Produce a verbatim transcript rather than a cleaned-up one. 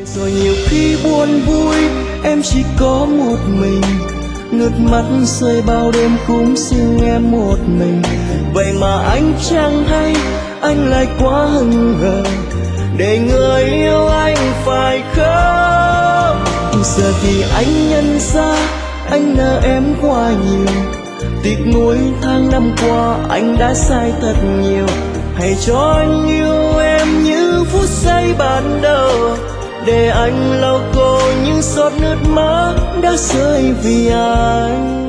Rồi nhiều khi buồn vui em chỉ có một mình, nước mắt rơi bao đêm cũng riêng em một mình. Vậy mà anh chẳng hay, anh lại quá hững hờ để người yêu anh phải khóc. Giờ thì anh nhận ra anh nợ em quá nhiều, tiếc nuối tháng năm qua anh đã sai thật nhiều. Hãy cho anh yêu em như phút giây ban đầu, để anh lau khô những giọt nước mắt đã rơi vì anh.